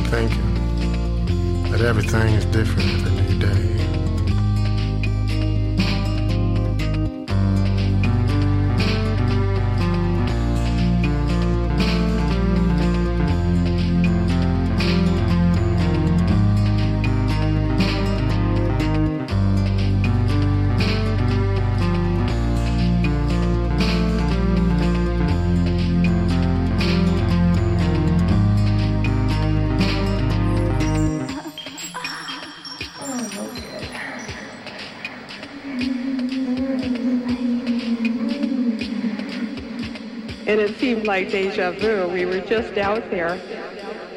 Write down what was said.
thinking that everything is different every new day. And it seemed like deja vu. We were just out there